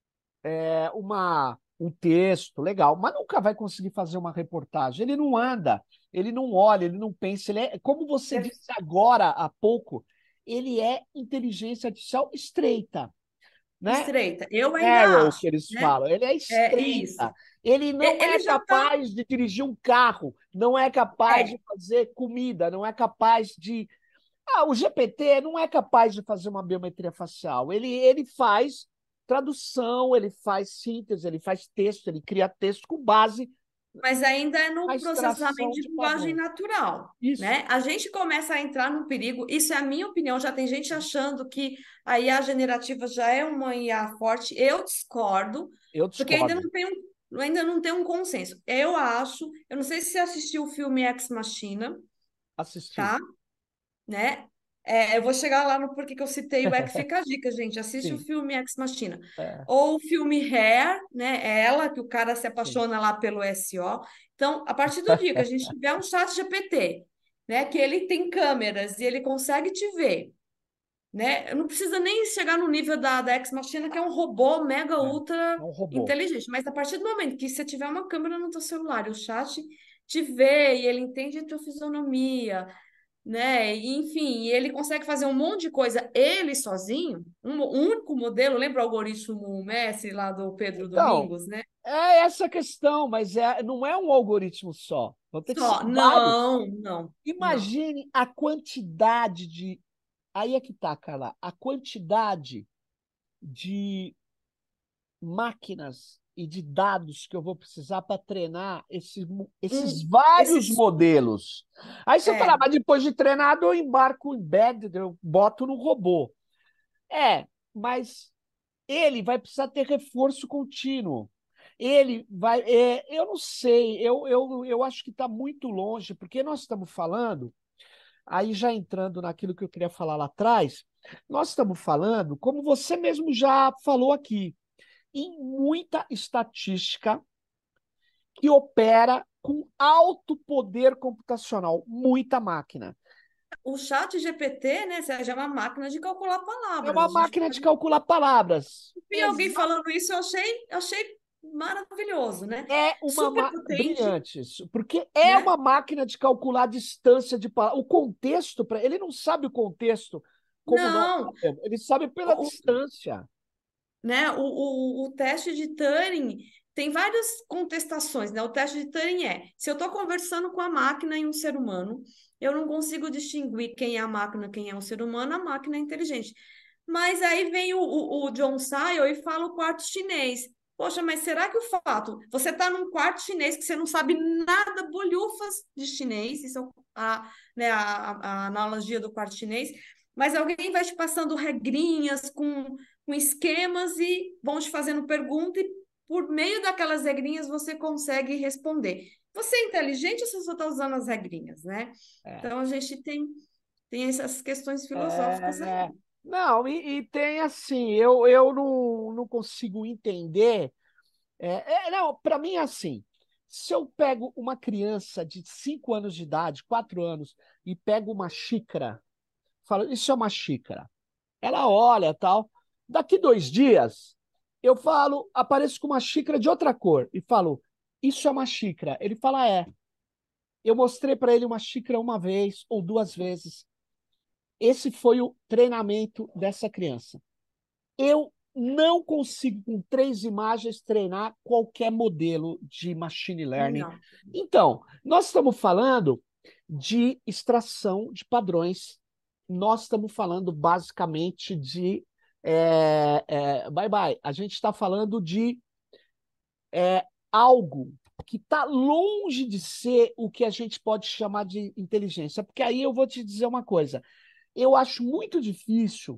um texto legal, mas nunca vai conseguir fazer uma reportagem. Ele não anda, ele não olha, ele não pensa. Como você é disse agora há pouco, ele é inteligência artificial estreita, né? estreita. Eu ainda Arrow, que acho, eles né? falam, ele é É isso. estreita. Ele não é Ele já está. capaz de dirigir um carro, não é capaz de É, fazer comida, não é capaz de. O GPT não é capaz de fazer uma biometria facial. Ele faz tradução, ele faz síntese, ele faz texto, ele cria texto com base mas ainda é na no processamento extração de de linguagem padrões. natural, Isso, né? A gente começa a entrar num perigo, isso é a minha opinião, já tem gente achando que a IA generativa já é uma IA forte, eu discordo, eu porque discordo. ainda não tem um consenso. Eu acho, eu não sei se você assistiu o filme Ex Machina, Assisti. tá? Né? Eu vou chegar lá no porquê que eu citei o Ex, fica a dica, gente, assiste o Sim, filme Ex Machina. é, Ou o filme Hair, né? É ela que o cara se sim. apaixona lá pelo SO. Então, a partir do dia que a gente tiver um chat GPT, né, que ele tem câmeras e ele consegue te ver, né? Não precisa nem chegar no nível da Ex Machina, que é um robô mega É, ultra é um robô. inteligente, mas a partir do momento que você tiver uma câmera no teu celular e o chat te vê e ele entende a tua fisionomia, né? E, enfim, e ele consegue fazer um monte de coisa ele sozinho, um único modelo, lembra o algoritmo Messi lá do Pedro Então, Domingos, né? é essa a questão, mas não é um algoritmo só. Vão ter que ser Só, vários. não, não, não. Imagine a quantidade de. Aí é que tá, Carla. A quantidade de máquinas e de dados que eu vou precisar para treinar esses vários Esses, modelos. Aí você fala, é, mas depois de treinado eu embarco em bed, eu boto no robô. Mas ele vai precisar ter reforço contínuo. Ele vai. Eu não sei, eu acho que está muito longe, porque nós estamos falando, aí já entrando naquilo que eu queria falar lá atrás, nós estamos falando, como você mesmo já falou aqui, em muita estatística que opera com alto poder computacional, muita máquina. o chat GPT, né, Sérgio, é uma máquina de calcular É palavras. uma A gente máquina de calcular palavras. vi alguém falando isso, eu achei maravilhoso, né? É Super potente, brilhante isso, porque é né? uma máquina de calcular a distância de palavras. O contexto, ele não sabe o contexto como nós Não, sabemos, ele sabe pela o, distância. né? O teste de Turing tem várias contestações, né? O teste de Turing se eu estou conversando com a máquina e um ser humano, eu não consigo distinguir quem é a máquina, quem é um ser humano, a máquina é inteligente. Mas aí vem o John Searle e fala o quarto chinês. Poxa, mas será que o fato, você está num quarto chinês que você não sabe nada, bolhufas de chinês, isso é né, a analogia do quarto chinês, mas alguém vai te passando regrinhas com esquemas e vão te fazendo pergunta e por meio daquelas regrinhas você consegue responder. Você é inteligente ou você só está usando as regrinhas, né? É. Então a gente tem essas questões filosóficas É, aí. não, e tem assim, eu não consigo entender. Não, para mim é assim. Se eu pego uma criança de 5 anos de idade, 4 anos, e pego uma xícara, falo, isso é uma xícara. Ela olha tal. Daqui 2 dias, eu falo, apareço com uma xícara de outra cor e falo, isso é uma xícara. Ele fala, é. Eu mostrei para ele uma xícara uma vez ou duas vezes. Esse foi o treinamento dessa criança. Eu não consigo, com 3 imagens, treinar qualquer modelo de machine learning. Não. Então, nós estamos falando de extração de padrões. Nós estamos falando basicamente de. Bye bye. A gente está falando de algo que está longe de ser o que a gente pode chamar de inteligência. Porque aí eu vou te dizer uma coisa. Eu acho muito difícil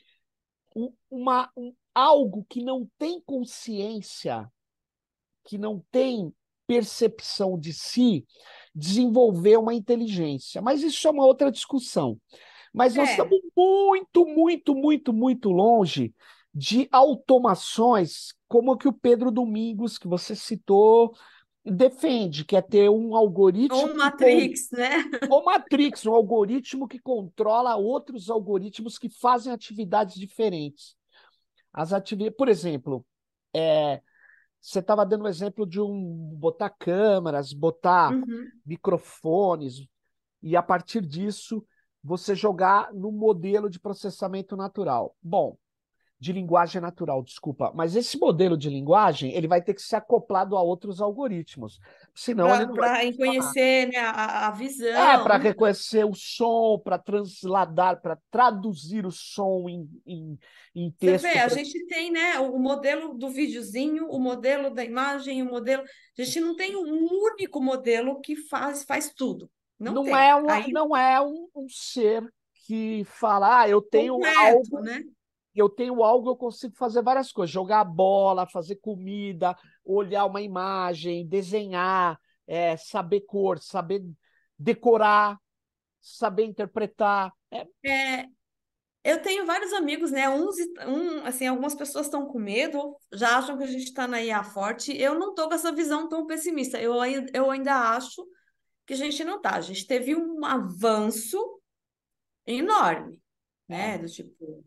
algo que não tem consciência, que não tem percepção de si, desenvolver uma inteligência. Mas isso é uma outra discussão. Mas nós É, estamos muito, muito, muito, muito longe de automações como a que o Pedro Domingos, que você citou, defende, que é ter um ou algoritmo Matrix, né? ou Matrix, um algoritmo que controla outros algoritmos que fazem atividades diferentes. Por exemplo, você estava dando o exemplo de botar câmeras, botar Uhum. microfones, e a partir disso você jogar no modelo de processamento natural. Bom, de linguagem natural, desculpa. Mas esse modelo de linguagem, ele vai ter que ser acoplado a outros algoritmos. Senão ele não vai Para funcionar. conhecer, né, a Para visão. reconhecer o som, para transladar, para traduzir o som em Você vê, texto. a gente tem, né, o modelo do videozinho, o modelo da imagem, o modelo. A gente não tem um único modelo que faz tudo. Não Não tem. é, Aí, não é um ser que fala, eu tenho completo, algo, né? eu consigo fazer várias coisas, jogar bola, fazer comida, olhar uma imagem, desenhar, saber cor, saber decorar, saber interpretar. É, eu tenho vários amigos, né? Assim, algumas pessoas estão com medo, já acham que a gente está na IA forte. Eu não estou com essa visão tão pessimista. Eu ainda acho que a gente não tá. A gente teve um avanço enorme, É. né? Do tipo,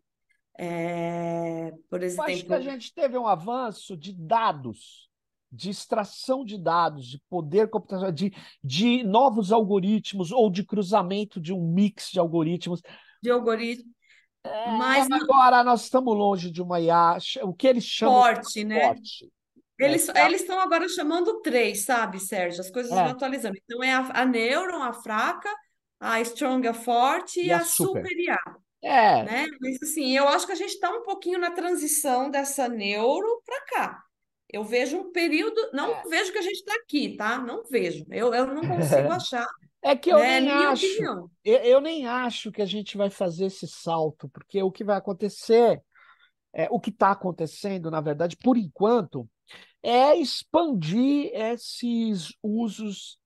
por Eu acho que a exemplo, gente teve um avanço de dados, de extração de dados, de poder computacional, de novos algoritmos ou de cruzamento de um mix de algoritmos. de algoritmo, mas Agora nós estamos longe de uma IA, o que eles chamam de forte, né? forte. Eles estão agora chamando três, sabe, Sérgio? As coisas vão É, atualizando. Então, é a Neuron, a fraca, a Strong, a forte e e a a super. Super IA, É, né? Mas, assim, eu acho que a gente está um pouquinho na transição dessa Neuro para cá. Eu vejo um período, não é. vejo que a gente está aqui, tá? Não vejo. Eu não consigo achar, É que eu né? É nem minha acho, opinião. eu nem acho que a gente vai fazer esse salto, porque o que vai acontecer, o que está acontecendo, na verdade, por enquanto, é expandir esses usos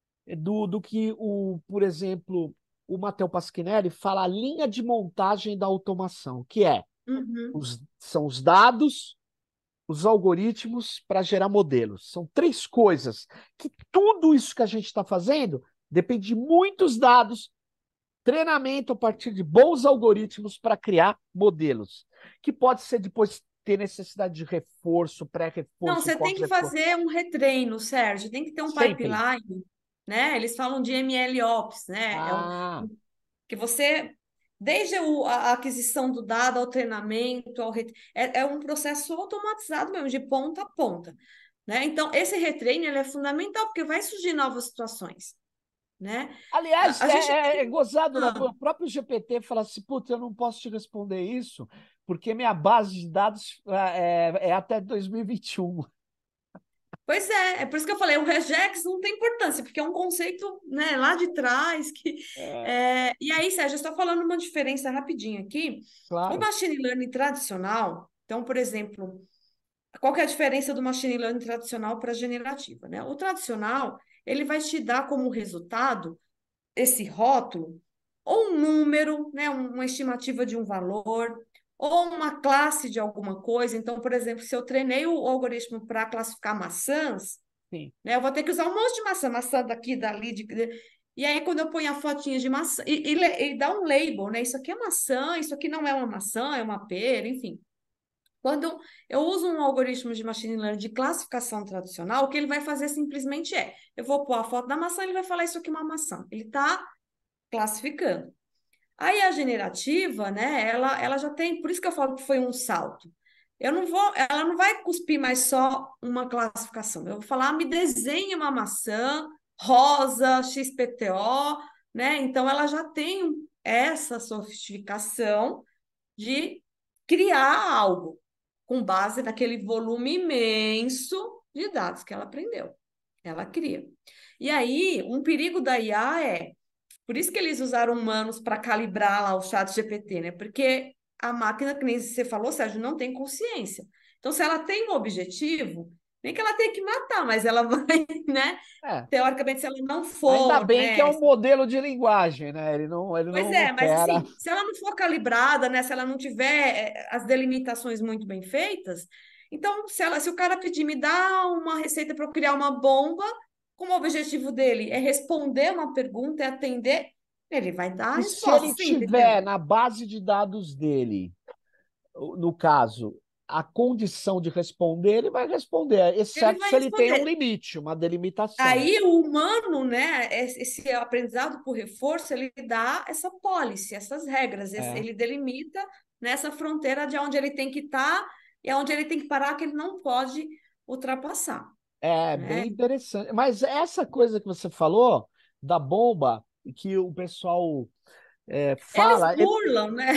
do que, por exemplo, o Matteo Pasquinelli fala a linha de montagem da automação, que Uhum. são os dados, os algoritmos para gerar modelos. São três coisas que tudo isso que a gente está fazendo depende de muitos dados, treinamento a partir de bons algoritmos para criar modelos, que pode ser depois ter necessidade de reforço, Não, pré-reforço, você tem que pós-reforço. fazer um retreino, Sérgio. Tem que ter um Sempre. pipeline, né? Eles falam de MLOps, né? Ah, Que você, desde a aquisição do dado ao treinamento, é um processo automatizado mesmo, de ponta a ponta, né? Então, esse retreino ele é fundamental, porque vai surgir novas situações, né? aliás, A gente é tem... gozado, né? Ah, O próprio GPT fala assim, putz, eu não posso te responder isso, porque minha base de dados é até 2021. pois é por isso que eu falei, o regex não tem importância, porque é um conceito, né, lá de trás que É, e aí, Sérgio, eu estou falando uma diferença rapidinho aqui. O claro. machine learning tradicional, então, por exemplo, qual que é a diferença do machine learning tradicional para a generativa, né? O tradicional, ele vai te dar como resultado esse rótulo, ou um número, né, uma estimativa de um valor, ou uma classe de alguma coisa. Então, por exemplo, se eu treinei o algoritmo para classificar maçãs, Sim. né, eu vou ter que usar um monte de maçã, maçã daqui, dali, e aí, quando eu ponho a fotinha de maçã, e dá um label, né? Isso aqui é maçã, isso aqui não é uma maçã, é uma pera, enfim. Quando eu uso um algoritmo de machine learning de classificação tradicional, o que ele vai fazer simplesmente eu vou pôr a foto da maçã, ele vai falar isso aqui é uma maçã. Ele está classificando. Aí a generativa, né, ela já tem, por isso que eu falo que foi um salto. Eu não vou, ela não vai cuspir mais só uma classificação. Eu vou falar, me desenhe uma maçã rosa, XPTO, né? Então ela já tem essa sofisticação de criar algo com base naquele volume imenso de dados que ela aprendeu. Ela cria. E aí, um perigo da IA por isso que eles usaram humanos para calibrar lá o chat GPT, né? Porque a máquina, que nem você falou, Sérgio, não tem consciência. Então, se ela tem um objetivo, nem que ela tenha que matar, mas ela vai, né? É. Teoricamente, se ela não Ainda for, bem que é né? um modelo de linguagem, né? Ele Pois não é, mas opera. assim, se ela não for calibrada, né? Se ela não tiver as delimitações muito bem feitas, então, se o cara pedir, me dá uma receita para eu criar uma bomba, como o objetivo dele é responder uma pergunta, é atender, ele vai dar a E se resposta, ele sim, entendeu? tiver na base de dados dele, no caso, a condição de responder, ele vai responder, Ele exceto vai se ele tem um responder. limite, uma delimitação. Aí o humano, né, esse aprendizado por reforço, ele dá essa policy, essas regras, É, ele delimita nessa fronteira de onde ele tem que estar e onde ele tem que parar, que ele não pode ultrapassar, é né? bem interessante. Mas essa coisa que você falou da bomba, que o pessoal Eles fala, burlam, né?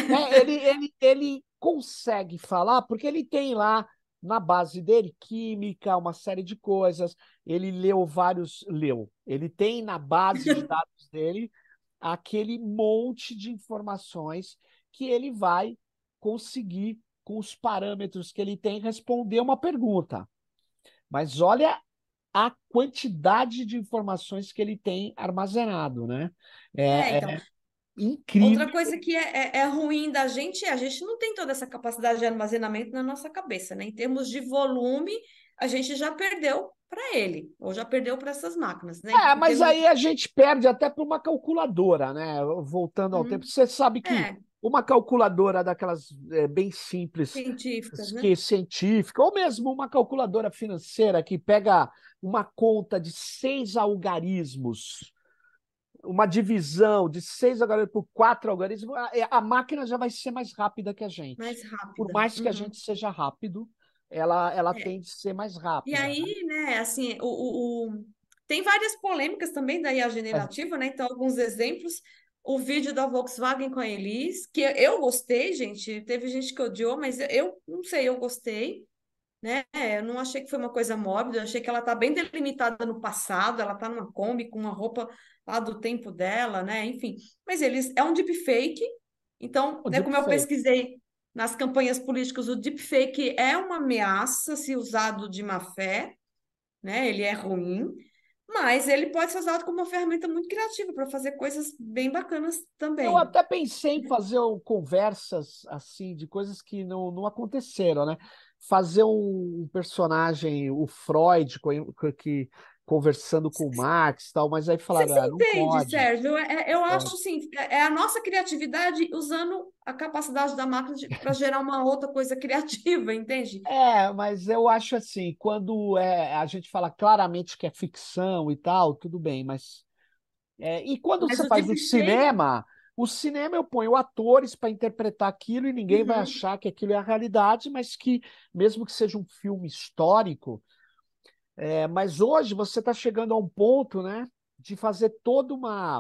ele consegue falar porque ele tem lá na base dele química, uma série de coisas. Ele leu vários, leu. Ele tem na base de dados dele aquele monte de informações que ele vai conseguir, com os parâmetros que ele tem, responder uma pergunta. Mas olha a quantidade de informações que ele tem armazenado, né? Então, É incrível. outra coisa que é ruim da gente a gente não tem toda essa capacidade de armazenamento na nossa cabeça, né? Em termos de volume, a gente já perdeu para ele, ou já perdeu para essas máquinas, né? É, Em mas termos aí a gente perde até para uma calculadora, né? Voltando ao tempo. hum, Você sabe que é, uma calculadora daquelas bem simples, científicas, né? que científica, ou mesmo uma calculadora financeira que pega uma conta de 6 algarismos, uma divisão de 6 algarismos por 4 algarismos, a máquina já vai ser mais rápida que a gente. Mais Por rápida. mais que a Uhum. gente seja rápido, ela É. tende a ser mais E rápida, né? aí, né, assim, tem várias polêmicas também da IA É, generativa, né? Então, alguns exemplos. O vídeo da Volkswagen com a Elis, que eu gostei, gente. Teve gente que odiou, mas eu não sei, eu gostei, né? Eu não achei que foi uma coisa mórbida, eu achei que ela tá bem delimitada no passado, ela tá numa Kombi com uma roupa lá do tempo dela, né? Enfim, mas eles é um deepfake, então, o né, como eu deepfake. pesquisei nas campanhas políticas, o deepfake é uma ameaça se usado de má fé, né? Ele é ruim, mas ele pode ser usado como uma ferramenta muito criativa para fazer coisas bem bacanas Eu também. até pensei em fazer conversas assim de coisas que não aconteceram, né? Fazer um personagem, o Freud, conversando com o Marx e tal, mas aí Você falaram, se não entende, pode. Sérgio? Eu acho Pode. assim, é a nossa criatividade usando a capacidade da máquina para gerar uma outra coisa criativa, entende? Mas eu acho assim, quando a gente fala claramente que é ficção e tal, tudo bem, mas e quando Mas você o faz deepfake. o cinema eu ponho atores para interpretar aquilo e ninguém vai Uhum. achar que aquilo é a realidade, mas que, mesmo que seja um filme histórico, mas hoje você está chegando a um ponto, né, de fazer toda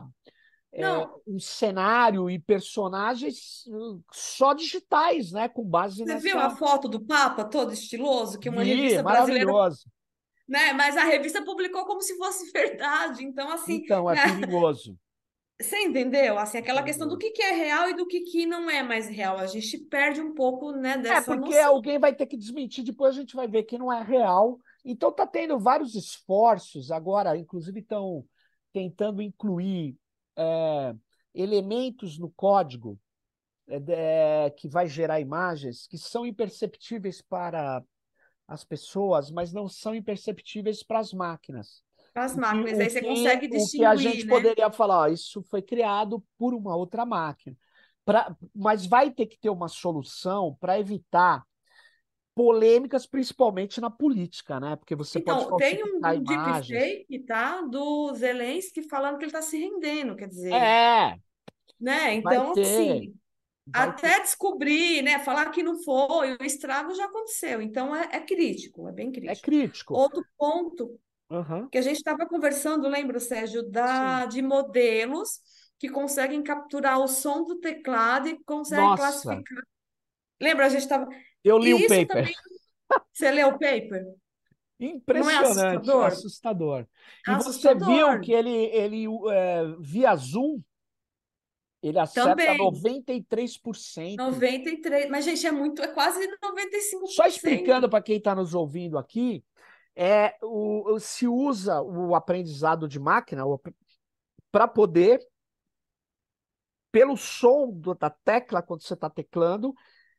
Não, um cenário e personagens só digitais, né, com base você viu a nessa. foto do Papa todo estiloso que uma Vi, revista brasileira, maravilhoso. né? Mas a revista publicou como se fosse verdade. Então, assim, Então, é né? perigoso. Você entendeu? Assim, É aquela questão do perigoso. que é real e do que não é mais real. A gente perde um pouco, né, dessa Porque noção. alguém vai ter que desmentir, depois a gente vai ver que não é real. Então está tendo vários esforços agora, inclusive estão tentando incluir é, elementos no código que vai gerar imagens que são imperceptíveis para as pessoas, mas não são imperceptíveis para as máquinas. As máquinas, aí você consegue O que a distinguir, gente né? poderia falar, ó, isso foi criado por uma outra máquina. Mas vai ter que ter uma solução para evitar. polêmicas, principalmente na política, né? Porque você pode Então, tem falsificar um imagens. deepfake, tá? Do Zelensky falando que ele está se rendendo, quer dizer, É, né? vai Então, ter, assim, vai ter. até descobrir, né? Falar que não foi, o estrago já aconteceu. Então, é crítico, é bem É crítico. crítico. Outro ponto Aham. que a gente estava conversando, lembra, Sérgio, Sim. de modelos que conseguem capturar o som do teclado e conseguem Nossa, classificar. Lembra, a gente estava. eu li o E isso paper. também. Você leu o paper? Não é Impressionante, assustador? assustador. É E você viu assustador. que ele via Zoom, ele acerta Também. 93%. 93. Mas, gente, é quase noventa e cinco Só por cento. explicando para quem está nos ouvindo aqui, se usa o aprendizado de máquina para poder, pelo som da tecla quando você está teclando,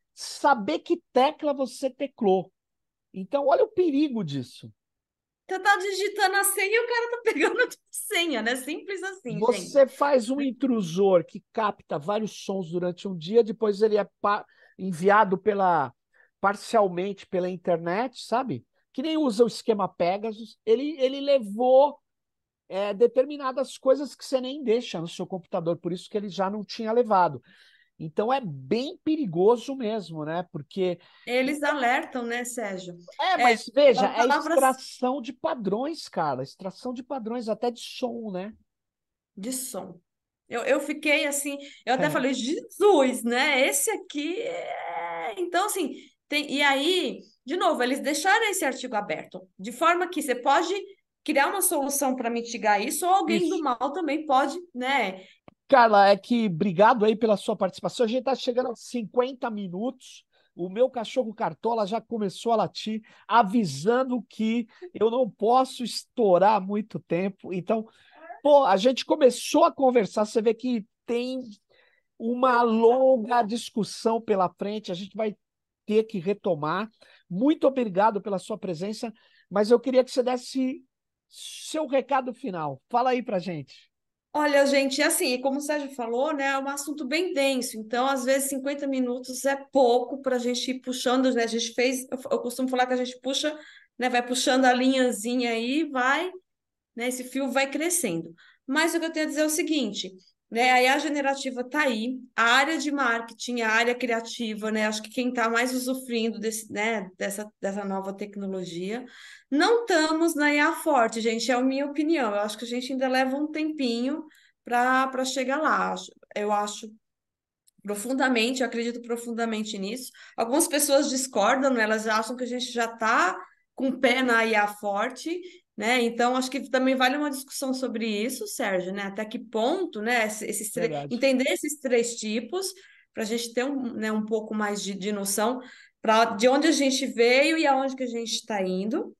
saber que tecla você teclou. Então, olha o perigo disso. Você tá digitando a senha e o cara tá pegando a senha, né? Simples assim, gente. Você faz um intrusor que capta vários sons durante um dia, depois ele é enviado parcialmente pela internet, sabe? Que nem usa o esquema Pegasus. Ele levou determinadas coisas que você nem deixa no seu computador, por isso que ele já não tinha levado. Então é bem perigoso mesmo, né? Porque. Eles alertam, né, Sérgio? É, Mas veja, a é palavra extração de padrões, cara. Extração de padrões, até de som, né? de som. Eu fiquei assim, eu até falei, Jesus, né? Esse aqui é. Então, assim, e aí, de novo, eles deixaram esse artigo aberto, de forma que você pode criar uma solução para mitigar isso, ou alguém do Isso. mal também pode, né? Carla, é que obrigado aí pela sua participação. A gente está chegando aos 50 minutos. O meu cachorro Cartola já começou a latir, avisando que eu não posso estourar muito tempo. Então, pô, a gente começou a conversar. Você vê que tem uma longa discussão pela frente. A gente vai ter que retomar. Muito obrigado pela sua presença, mas eu queria que você desse seu recado final. Fala aí pra gente. Olha, gente, assim, como o Sérgio falou, né, é um assunto bem denso, então, às vezes, 50 minutos é pouco para a gente ir puxando, né, a gente fez, eu costumo falar que a gente puxa, né, vai puxando a linhazinha aí, vai, né, esse fio vai crescendo. Mas o que eu tenho a dizer é o seguinte, né, a IA generativa está aí, a área de marketing, a área criativa, né, acho que quem está mais usufruindo dessa nova tecnologia, não estamos na IA forte, gente, é a minha opinião, eu acho que a gente ainda leva um tempinho para chegar lá, eu acho profundamente, eu acredito profundamente nisso. Algumas pessoas discordam, né? Elas acham que a gente já está com o pé na IA forte, né? Então, acho que também vale uma discussão sobre isso, Sérgio, né? Até que ponto, né? Verdade. Entender esses três tipos, para a gente ter um pouco mais de noção de onde a gente veio e aonde que a gente está indo.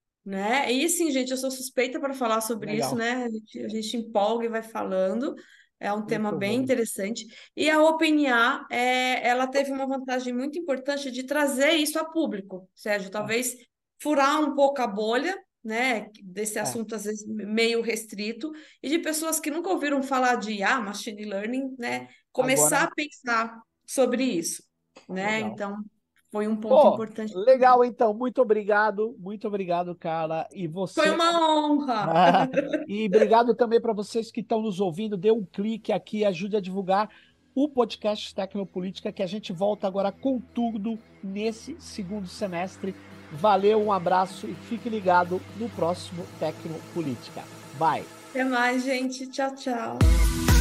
Né? E sim, gente, eu sou suspeita para falar sobre isso, Legal. né? A gente empolga e vai falando. É um tema Muito bem bom. interessante. E a OpenAI, ela teve uma vantagem muito importante de trazer isso a público, Sérgio. É, Talvez furar um pouco a bolha, né? Desse é. assunto, às vezes, meio restrito, e de pessoas que nunca ouviram falar de IA, machine learning, né? Começar Agora, a pensar sobre isso, né? legal. Então, foi um ponto Pô, importante também. legal então. Muito obrigado, cara. E Foi você. uma honra. E obrigado também para vocês que estão nos ouvindo. Dê um clique aqui, ajude a divulgar o podcast Tecnopolítica, que a gente volta agora com tudo nesse segundo semestre. Valeu, um abraço e fique ligado no próximo Tecnopolítica. Bye. Até mais, gente. Tchau, tchau.